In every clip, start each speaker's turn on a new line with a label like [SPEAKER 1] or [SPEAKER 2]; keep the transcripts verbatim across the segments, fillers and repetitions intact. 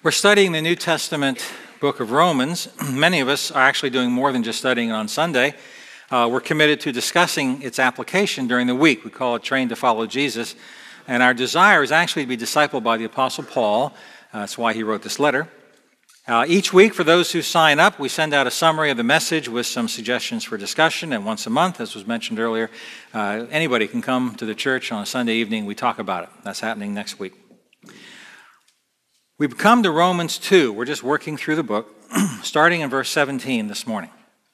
[SPEAKER 1] We're studying the New Testament book of Romans. Many of us are actually doing more than just studying it on Sunday. Uh, we're committed to discussing its application during the week. We call it Train to Follow Jesus. And our desire is actually to be discipled by the Apostle Paul. Uh, that's why he wrote this letter. Uh, each week, for those who sign up, we send out a summary of the message with some suggestions for discussion. And once a month, as was mentioned earlier, uh, anybody can come to the church on a Sunday evening. We talk about it. That's happening next week. We've come to Romans two. We're just working through the book, starting in verse seventeen this morning.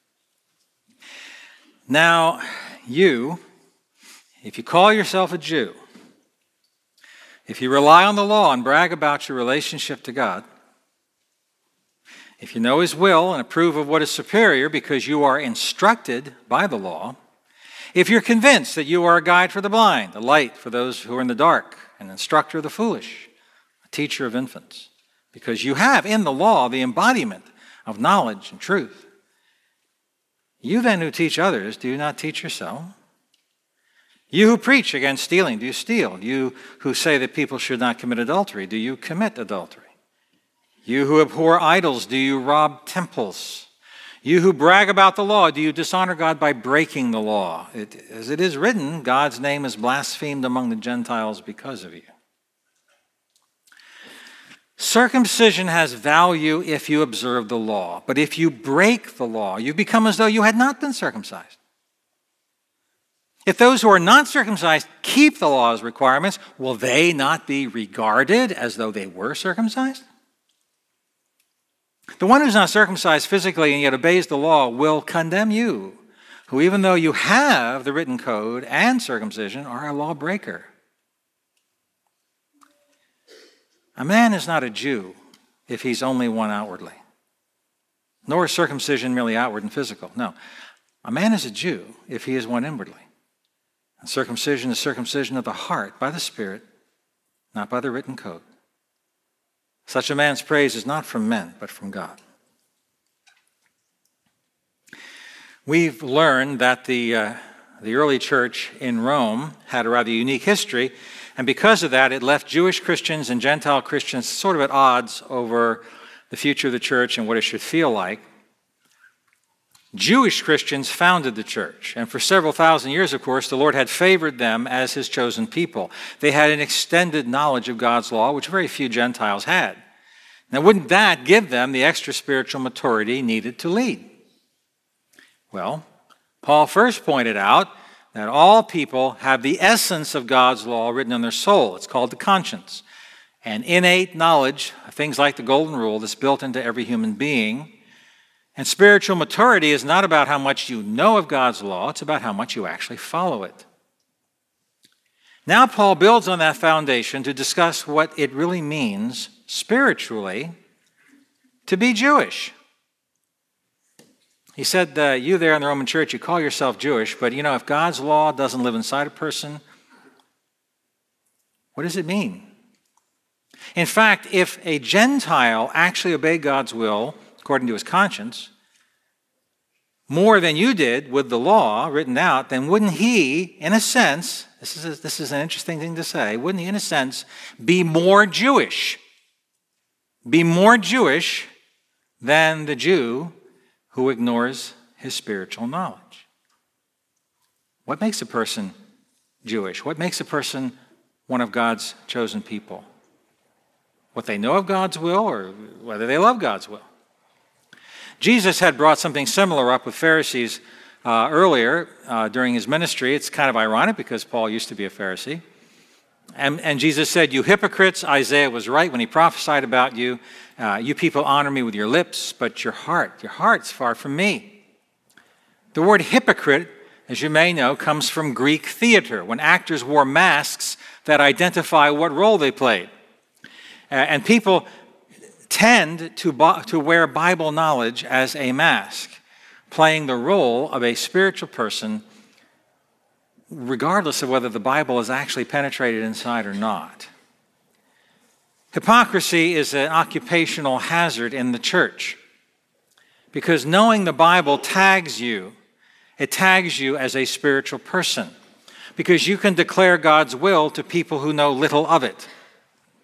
[SPEAKER 1] Now, you, if you call yourself a Jew, if you rely on the law and brag about your relationship to God, if you know His will and approve of what is superior because you are instructed by the law, if you're convinced that you are a guide for the blind, a light for those who are in the dark, an instructor of the foolish, teacher of infants, because you have in the law the embodiment of knowledge and truth. You then who teach others, do you not teach yourself? You who preach against stealing, do you steal? You who say that people should not commit adultery, do you commit adultery? You who abhor idols, do you rob temples? You who brag about the law, do you dishonor God by breaking the law? It, as it is written, God's name is blasphemed among the Gentiles because of you. Circumcision has value if you observe the law, but if you break the law, you become as though you had not been circumcised. If those who are not circumcised keep the law's requirements, will they not be regarded as though they were circumcised? The one who's not circumcised physically and yet obeys the law will condemn you, who even though you have the written code and circumcision are a lawbreaker. A man is not a Jew if he's only one outwardly, nor is circumcision merely outward and physical. No, a man is a Jew if he is one inwardly. And circumcision is circumcision of the heart by the Spirit, not by the written code. Such a man's praise is not from men, but from God. We've learned that the, uh, the early church in Rome had a rather unique history, and because of that, it left Jewish Christians and Gentile Christians sort of at odds over the future of the church and what it should feel like. Jewish Christians founded the church, and for several thousand years, of course, the Lord had favored them as His chosen people. They had an extended knowledge of God's law, which very few Gentiles had. Now, wouldn't that give them the extra spiritual maturity needed to lead? Well, Paul first pointed out that all people have the essence of God's law written on their soul. It's called the conscience. An innate knowledge of things like the golden rule that's built into every human being. And spiritual maturity is not about how much you know of God's law, it's about how much you actually follow it. Now Paul builds on that foundation to discuss what it really means spiritually to be Jewish. He said, uh, you there in the Roman church, you call yourself Jewish, but you know, if God's law doesn't live inside a person, what does it mean? In fact, if a Gentile actually obeyed God's will, according to his conscience, more than you did with the law written out, then wouldn't he, in a sense, this is, a, this is an interesting thing to say, wouldn't he, in a sense, be more Jewish? Be more Jewish than the Jew who ignores his spiritual knowledge. What makes a person Jewish? What makes a person one of God's chosen people? What they know of God's will or whether they love God's will. Jesus had brought something similar up with Pharisees uh, earlier uh, during his ministry. It's kind of ironic because Paul used to be a Pharisee. And, and Jesus said, you hypocrites, Isaiah was right when he prophesied about you. Uh, you people honor me with your lips, but your heart, your heart's far from me. The word hypocrite, as you may know, comes from Greek theater, when actors wore masks that identify what role they played. Uh, and people tend to, to wear Bible knowledge as a mask, playing the role of a spiritual person regardless of whether the Bible is actually penetrated inside or not. Hypocrisy is an occupational hazard in the church because knowing the Bible tags you. It tags you as a spiritual person because you can declare God's will to people who know little of it.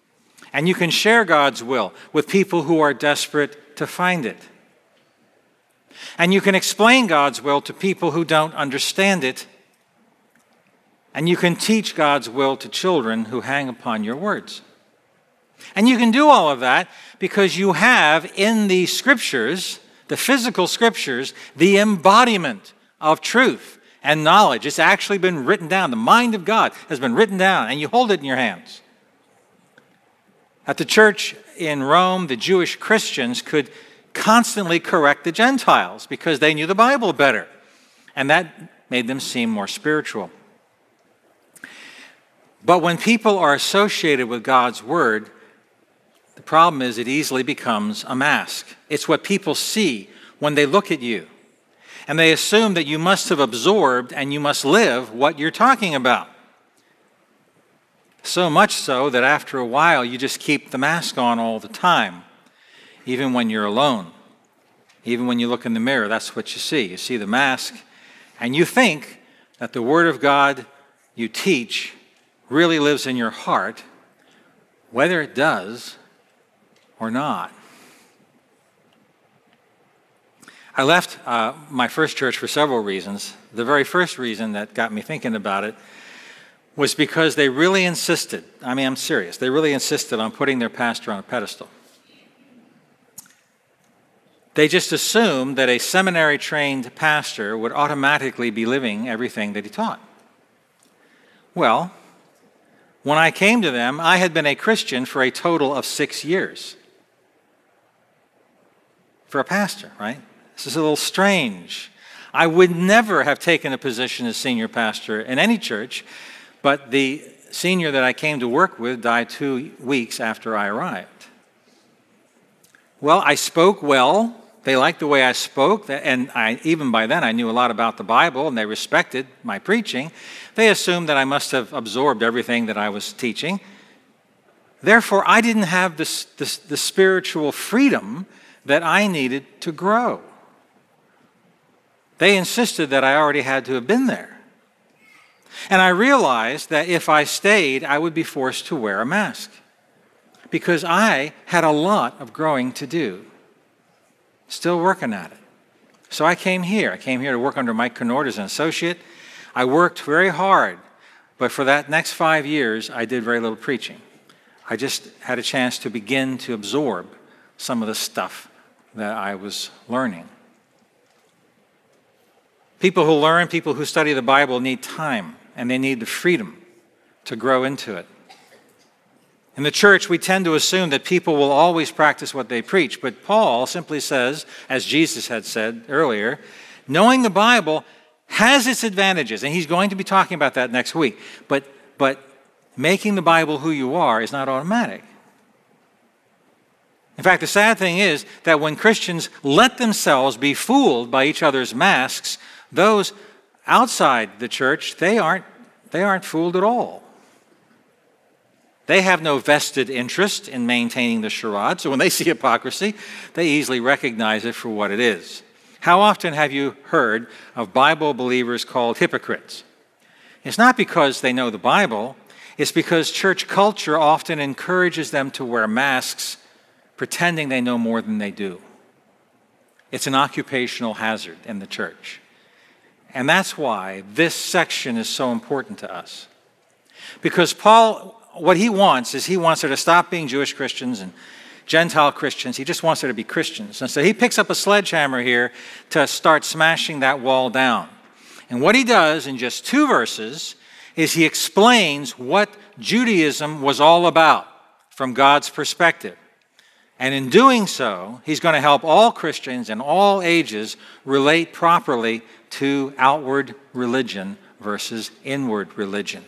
[SPEAKER 1] And you can share God's will with people who are desperate to find it. And you can explain God's will to people who don't understand it. And you can teach God's will to children who hang upon your words. And you can do all of that because you have in the scriptures, the physical scriptures, the embodiment of truth and knowledge. It's actually been written down. The mind of God has been written down, and you hold it in your hands. At the church in Rome, the Jewish Christians could constantly correct the Gentiles because they knew the Bible better, and that made them seem more spiritual. But when people are associated with God's word, the problem is it easily becomes a mask. It's what people see when they look at you, and they assume that you must have absorbed and you must live what you're talking about. So much so that after a while you just keep the mask on all the time, even when you're alone. Even when you look in the mirror, that's what you see. You see the mask, and you think that the Word of God you teach really lives in your heart, whether it does or not. I left uh, my first church for several reasons. The very first reason that got me thinking about it was because they really insisted, I mean, I'm serious, they really insisted on putting their pastor on a pedestal. They just assumed that a seminary-trained pastor would automatically be living everything that he taught. Well, when I came to them, I had been a Christian for a total of six years. For a pastor, right? This is a little strange. I would never have taken a position as senior pastor in any church, but the senior that I came to work with died two weeks after I arrived. Well, I spoke well. They liked the way I spoke, and I, even by then I knew a lot about the Bible, and they respected my preaching. They assumed that I must have absorbed everything that I was teaching. Therefore, I didn't have this, this, the spiritual freedom that I needed to grow. They insisted that I already had to have been there. And I realized that if I stayed, I would be forced to wear a mask because I had a lot of growing to do. Still working at it. So I came here. I came here to work under Mike Kennord as an associate. I worked very hard, but for that next five years, I did very little preaching. I just had a chance to begin to absorb some of the stuff that I was learning. People who learn, people who study the Bible need time, and they need the freedom to grow into it. In the church, we tend to assume that people will always practice what they preach, but Paul simply says, as Jesus had said earlier, knowing the Bible has its advantages, and he's going to be talking about that next week, but, but making the Bible who you are is not automatic. In fact, the sad thing is that when Christians let themselves be fooled by each other's masks, those outside the church, they aren't, they aren't fooled at all. They have no vested interest in maintaining the charade, so when they see hypocrisy, they easily recognize it for what it is. How often have you heard of Bible believers called hypocrites? It's not because they know the Bible, it's because church culture often encourages them to wear masks, pretending they know more than they do. It's an occupational hazard in the church. And that's why this section is so important to us. Because Paul, what he wants is he wants her to stop being Jewish Christians and Gentile Christians. He just wants her to be Christians. And so he picks up a sledgehammer here to start smashing that wall down. And what he does in just two verses is he explains what Judaism was all about from God's perspective. And in doing so, he's going to help all Christians in all ages relate properly to outward religion versus inward religion.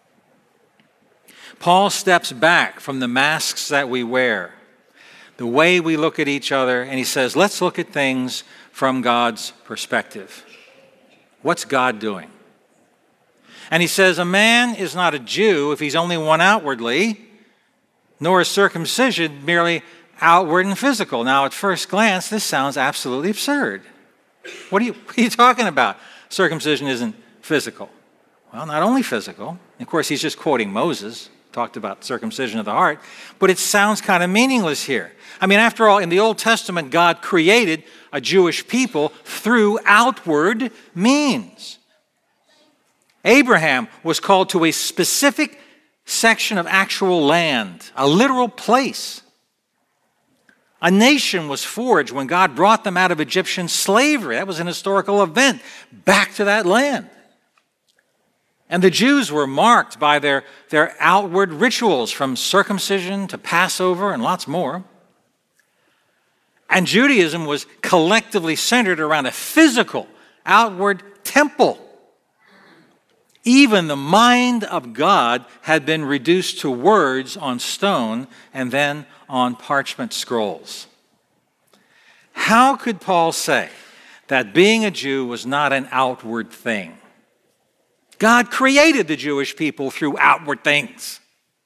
[SPEAKER 1] Paul steps back from the masks that we wear, the way we look at each other, and he says, let's look at things from God's perspective. What's God doing? And he says, a man is not a Jew if he's only one outwardly, nor is circumcision merely outward and physical. Now, at first glance, this sounds absolutely absurd. What are you, what are you talking about? Circumcision isn't physical. Well, not only physical. Of course, he's just quoting Moses. talked about circumcision of the heart, but it sounds kind of meaningless here. I mean, after all, in the Old Testament, God created a Jewish people through outward means. Abraham was called to a specific section of actual land, a literal place. A nation was forged when God brought them out of Egyptian slavery. That was an historical event, back to that land. And the Jews were marked by their, their outward rituals, from circumcision to Passover and lots more. And Judaism was collectively centered around a physical, outward temple. Even the mind of God had been reduced to words on stone and then on parchment scrolls. How could Paul say that being a Jew was not an outward thing? God created the Jewish people through outward things.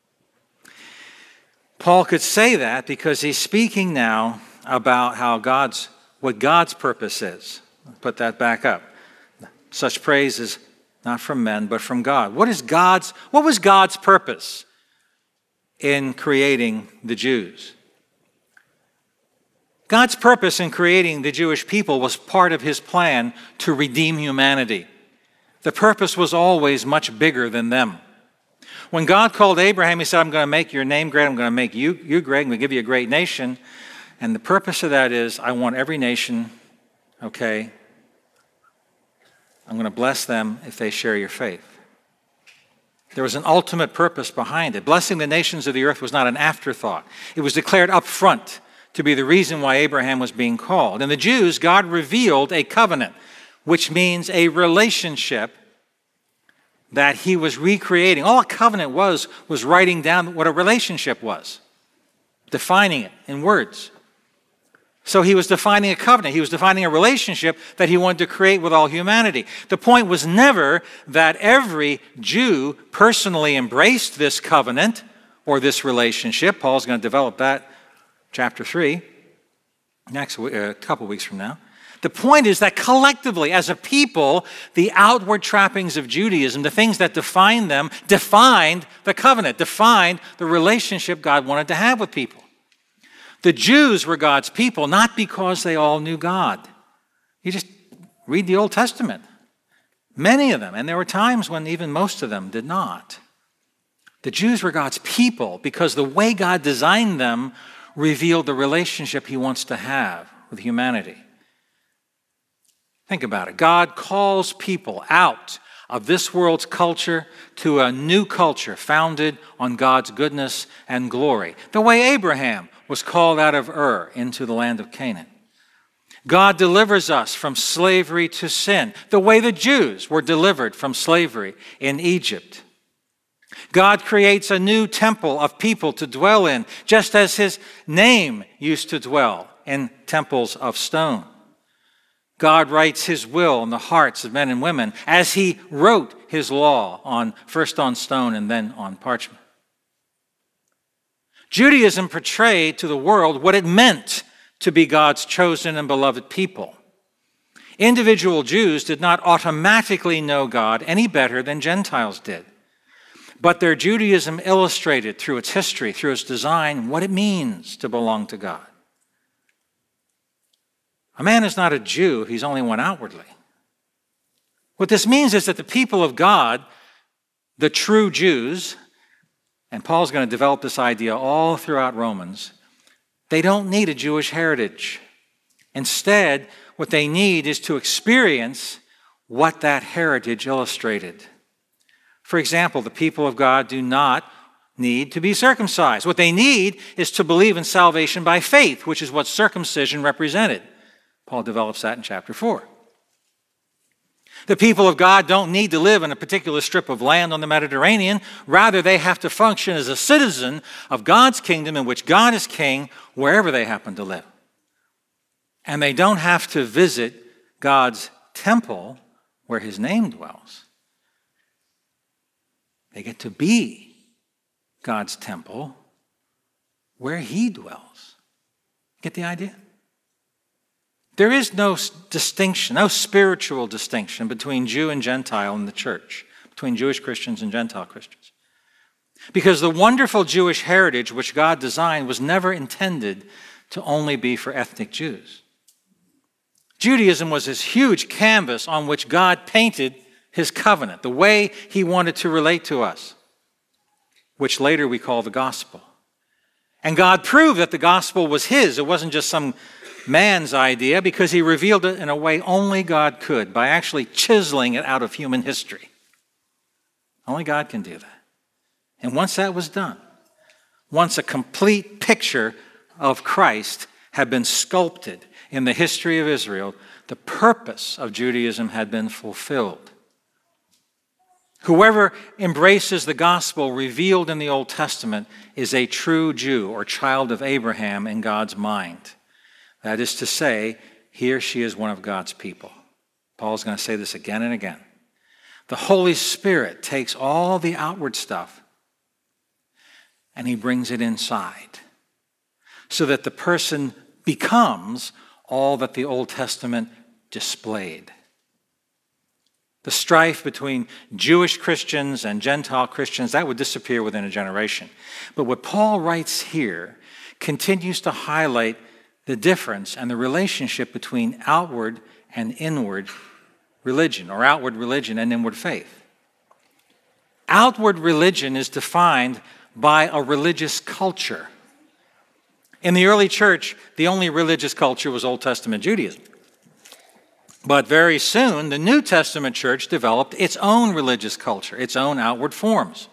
[SPEAKER 1] Paul could say that because he's speaking now about how God's, what God's purpose is. Put that back up. Such praise is not from men, but from God. What is God's, what was God's purpose in creating the Jews? God's purpose in creating the Jewish people was part of his plan to redeem humanity. The purpose was always much bigger than them. When God called Abraham, he said, I'm going to make your name great. I'm going to make you, you great. I'm going to give you a great nation. And the purpose of that is, I want every nation, okay, I'm going to bless them if they share your faith. There was an ultimate purpose behind it. Blessing the nations of the earth was not an afterthought. It was declared up front to be the reason why Abraham was being called. And the Jews, God revealed a covenant, which means a relationship that he was recreating. All a covenant was, was writing down what a relationship was, defining it in words. So he was defining a covenant. He was defining a relationship that he wanted to create with all humanity. The point was never that every Jew personally embraced this covenant or this relationship. Paul's going to develop that, chapter three, next a uh, couple weeks from now. The point is that collectively, as a people, the outward trappings of Judaism, the things that defined them, defined the covenant, defined the relationship God wanted to have with people. The Jews were God's people, not because they all knew God. You just read the Old Testament. Many of them, and there were times when even most of them did not. The Jews were God's people because the way God designed them revealed the relationship he wants to have with humanity. Think about it. God calls people out of this world's culture to a new culture founded on God's goodness and glory. The way Abraham was called out of Ur into the land of Canaan. God delivers us from slavery to sin, the way the Jews were delivered from slavery in Egypt. God creates a new temple of people to dwell in, just as his name used to dwell in temples of stone. God writes his will in the hearts of men and women as he wrote his law on first on stone and then on parchment. Judaism portrayed to the world what it meant to be God's chosen and beloved people. Individual Jews did not automatically know God any better than Gentiles did. But their Judaism illustrated through its history, through its design, what it means to belong to God. A man is not a Jew if he's only one outwardly. What this means is that the people of God, the true Jews, and Paul's going to develop this idea all throughout Romans, they don't need a Jewish heritage. Instead, what they need is to experience what that heritage illustrated. For example, the people of God do not need to be circumcised. What they need is to believe in salvation by faith, which is what circumcision represented. Paul develops that in chapter four. The people of God don't need to live in a particular strip of land on the Mediterranean. Rather, they have to function as a citizen of God's kingdom in which God is king wherever they happen to live. And they don't have to visit God's temple where his name dwells. They get to be God's temple where he dwells. Get the idea? There is no distinction, no spiritual distinction between Jew and Gentile in the church, between Jewish Christians and Gentile Christians. Because the wonderful Jewish heritage which God designed was never intended to only be for ethnic Jews. Judaism was this huge canvas on which God painted his covenant, the way he wanted to relate to us, which later we call the gospel. And God proved that the gospel was his. It wasn't just some man's idea, because he revealed it in a way only God could, by actually chiseling it out of human history. Only God can do that. And once that was done, once a complete picture of Christ had been sculpted in the history of Israel, the purpose of Judaism had been fulfilled. Whoever embraces the gospel revealed in the Old Testament is a true Jew or child of Abraham in God's mind. That is to say, he or she is one of God's people. Paul's going to say this again and again. The Holy Spirit takes all the outward stuff and he brings it inside, so that the person becomes all that the Old Testament displayed. The strife between Jewish Christians and Gentile Christians, that would disappear within a generation. But what Paul writes here continues to highlight the difference and the relationship between outward and inward religion, or outward religion and inward faith. Outward religion is defined by a religious culture. In the early church, the only religious culture was Old Testament Judaism. But very soon, the New Testament church developed its own religious culture, its own outward forms.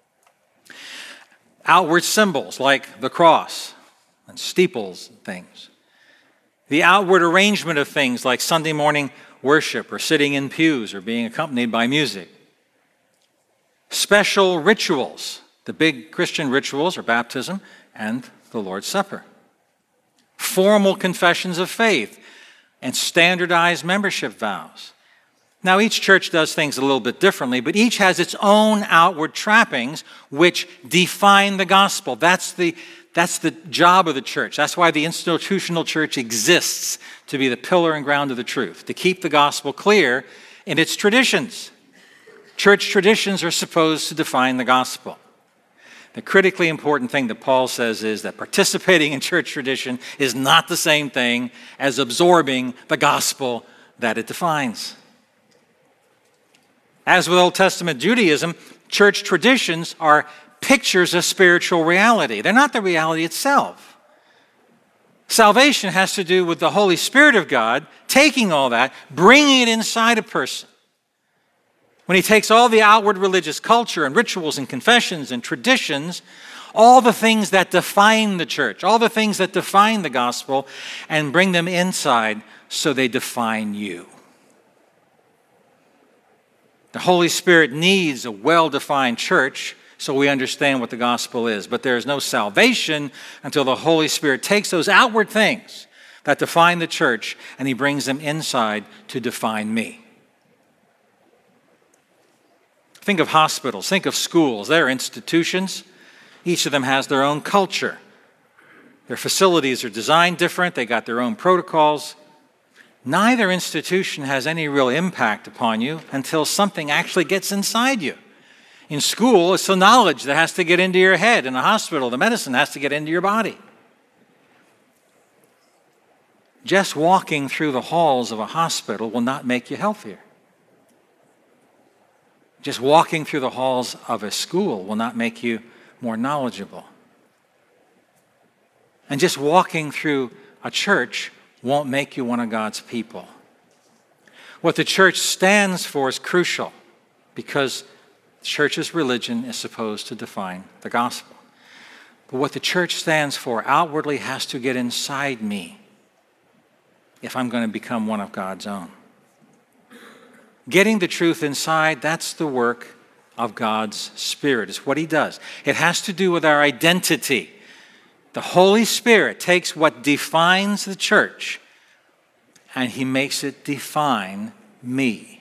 [SPEAKER 1] Outward symbols like the cross and steeples and things. The outward arrangement of things like Sunday morning worship or sitting in pews or being accompanied by music. Special rituals. The big Christian rituals are baptism and the Lord's Supper. Formal confessions of faith and standardized membership vows. Now, each church does things a little bit differently, but each has its own outward trappings which define the gospel. That's the, that's the job of the church. That's why the institutional church exists, to be the pillar and ground of the truth, to keep the gospel clear in its traditions. Church traditions are supposed to define the gospel. The critically important thing that Paul says is that participating in church tradition is not the same thing as absorbing the gospel that it defines. As with Old Testament Judaism, church traditions are pictures of spiritual reality. They're not the reality itself. Salvation has to do with the Holy Spirit of God taking all that, bringing it inside a person. When he takes all the outward religious culture and rituals and confessions and traditions, all the things that define the church, all the things that define the gospel, and bring them inside so they define you. The Holy Spirit needs a well-defined church so we understand what the gospel is. But there is no salvation until the Holy Spirit takes those outward things that define the church and he brings them inside to define me. Think of hospitals, think of schools. They're institutions. Each of them has their own culture. Their facilities are designed different. They got their own protocols. Neither institution has any real impact upon you until something actually gets inside you. In school, it's the knowledge that has to get into your head. In a hospital, the medicine has to get into your body. Just walking through the halls of a hospital will not make you healthier. Just walking through the halls of a school will not make you more knowledgeable. And just walking through a church won't make you one of God's people. What the church stands for is crucial, because the church's religion is supposed to define the gospel. But what the church stands for outwardly has to get inside me if I'm going to become one of God's own. Getting the truth inside, that's the work of God's Spirit. It's what he does. It has to do with our identity. The Holy Spirit takes what defines the church and he makes it define me.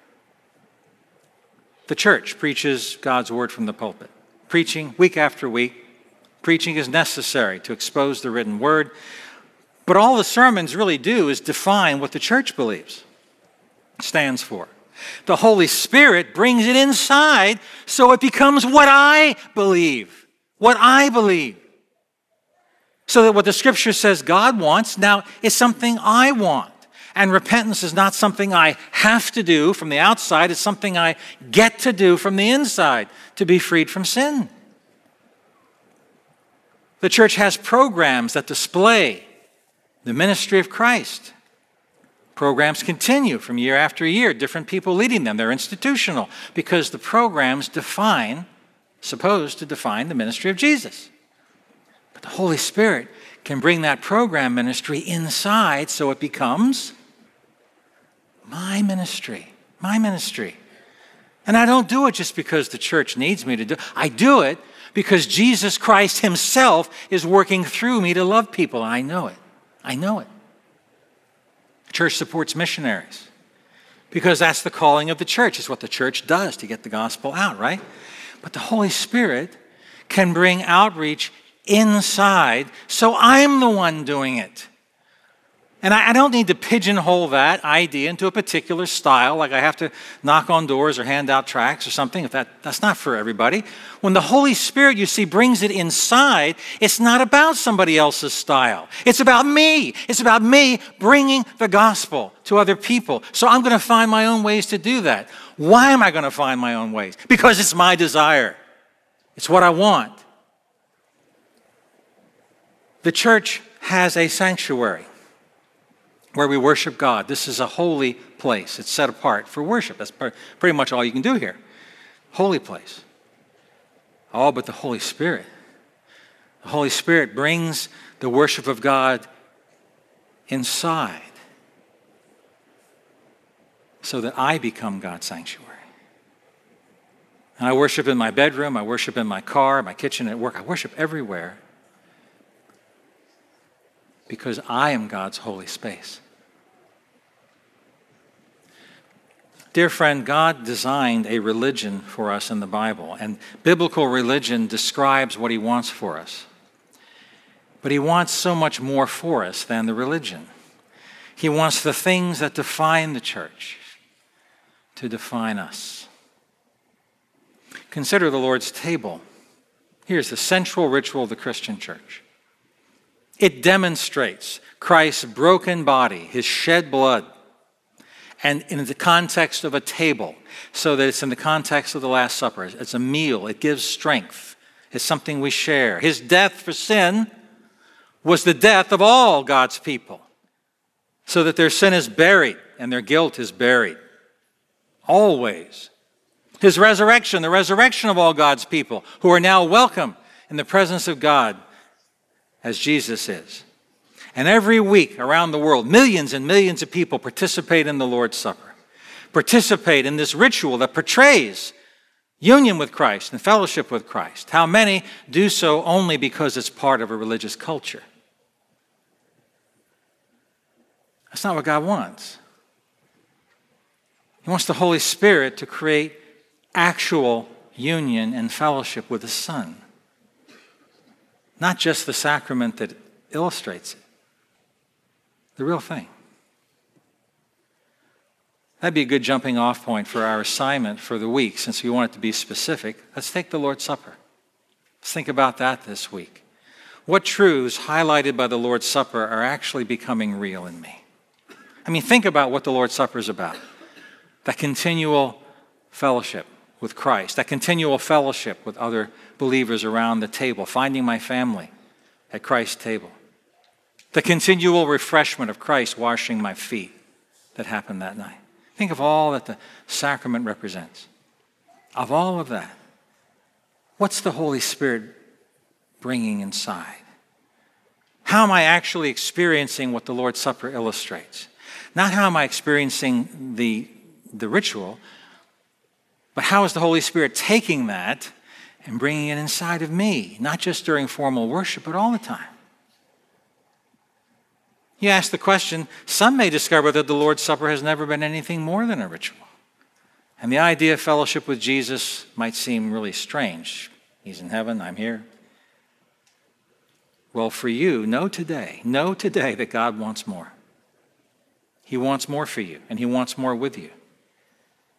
[SPEAKER 1] The church preaches God's word from the pulpit. Preaching week after week. Preaching is necessary to expose the written word. But all the sermons really do is define what the church believes, stands for. The Holy Spirit brings it inside so it becomes what I believe. What I believe. So that what the Scripture says God wants now is something I want. And repentance is not something I have to do from the outside. It's something I get to do from the inside to be freed from sin. The church has programs that display the ministry of Christ. Programs continue from year after year, different people leading them. They're institutional because the programs define, supposed to define the ministry of Jesus. But the Holy Spirit can bring that program ministry inside so it becomes my ministry, my ministry. And I don't do it just because the church needs me to do it. I do it because Jesus Christ himself is working through me to love people. I know it. I know it. The church supports missionaries because that's the calling of the church. It's what the church does to get the gospel out, right? But the Holy Spirit can bring outreach inside, so I'm the one doing it. And I, I don't need to pigeonhole that idea into a particular style, like I have to knock on doors or hand out tracts or something. If that, that's not for everybody. When the Holy Spirit, you see, brings it inside, it's not about somebody else's style. It's about me. It's about me bringing the gospel to other people. So I'm going to find my own ways to do that. Why am I going to find my own ways? Because it's my desire. It's what I want. The church has a sanctuary where we worship God. This is a holy place. It's set apart for worship. That's pretty much all you can do here. Holy place. Oh, but the Holy Spirit. The Holy Spirit brings the worship of God inside so that I become God's sanctuary. And I worship in my bedroom. I worship in my car, my kitchen, at work. I worship everywhere because I am God's holy space. Dear friend, God designed a religion for us in the Bible, and biblical religion describes what he wants for us. But he wants so much more for us than the religion. He wants the things that define the church to define us. Consider the Lord's table. Here's the central ritual of the Christian church. It demonstrates Christ's broken body, his shed blood, and in the context of a table, so that it's in the context of the Last Supper. It's a meal. It gives strength. It's something we share. His death for sin was the death of all God's people, so that their sin is buried and their guilt is buried. Always. His resurrection, the resurrection of all God's people, who are now welcome in the presence of God as Jesus is. And every week around the world, millions and millions of people participate in the Lord's Supper, participate in this ritual that portrays union with Christ and fellowship with Christ. How many do so only because it's part of a religious culture? That's not what God wants. He wants the Holy Spirit to create actual union and fellowship with the Son, not just the sacrament that illustrates it. The real thing. That'd be a good jumping off point for our assignment for the week, since we want it to be specific. Let's take the Lord's Supper. Let's think about that this week. What truths highlighted by the Lord's Supper are actually becoming real in me? I mean, think about what the Lord's Supper is about. That continual fellowship with Christ, that continual fellowship with other believers around the table, finding my family at Christ's table. The continual refreshment of Christ washing my feet that happened that night. Think of all that the sacrament represents. Of all of that, what's the Holy Spirit bringing inside? How am I actually experiencing what the Lord's Supper illustrates? Not how am I experiencing the, the ritual, but how is the Holy Spirit taking that and bringing it inside of me, not just during formal worship, but all the time. You ask the question, some may discover that the Lord's Supper has never been anything more than a ritual. And the idea of fellowship with Jesus might seem really strange. He's in heaven, I'm here. Well, for you, know today, know today that God wants more. He wants more for you, and he wants more with you.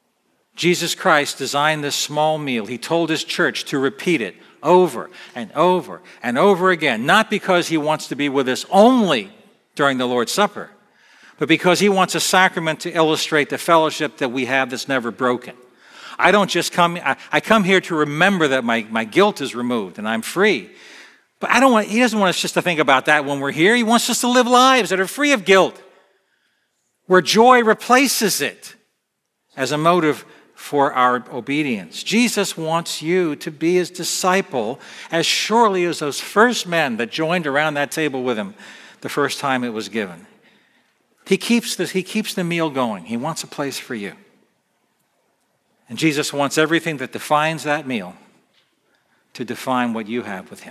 [SPEAKER 1] Jesus Christ designed this small meal. He told his church to repeat it over and over and over again, not because he wants to be with us only during the Lord's Supper, but because he wants a sacrament to illustrate the fellowship that we have that's never broken. I don't just come, I, I come here to remember that my, my guilt is removed and I'm free. But I don't want, he doesn't want us just to think about that when we're here. He wants us to live lives that are free of guilt, where joy replaces it as a motive for our obedience. Jesus wants you to be his disciple as surely as those first men that joined around that table with him the first time it was given. He keeps this, he keeps the meal going. He wants a place for you. And Jesus wants everything that defines that meal to define what you have with him.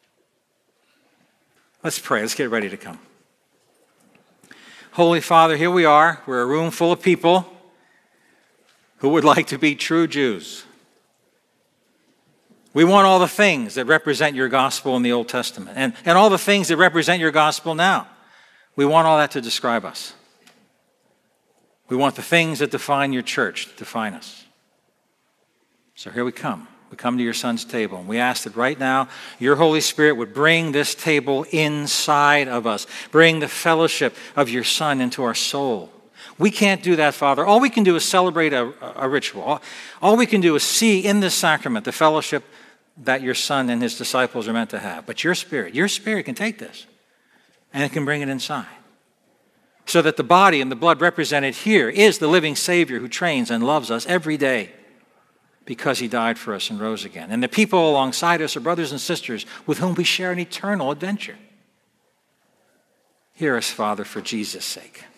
[SPEAKER 1] Let's pray. Let's get ready to come. Holy Father, here we are. We're a room full of people who would like to be true Jews. We want all the things that represent your gospel in the Old Testament and, and all the things that represent your gospel now. We want all that to describe us. We want the things that define your church to define us. So here we come. We come to your Son's table, and we ask that right now your Holy Spirit would bring this table inside of us, bring the fellowship of your Son into our soul. We can't do that, Father. All we can do is celebrate a, a ritual. All, all we can do is see in this sacrament the fellowship that your Son and his disciples are meant to have. But your Spirit, your Spirit can take this, and it can bring it inside. So that the body and the blood represented here is the living Savior who trains and loves us every day because he died for us and rose again. And the people alongside us are brothers and sisters with whom we share an eternal adventure. Hear us, Father, for Jesus' sake.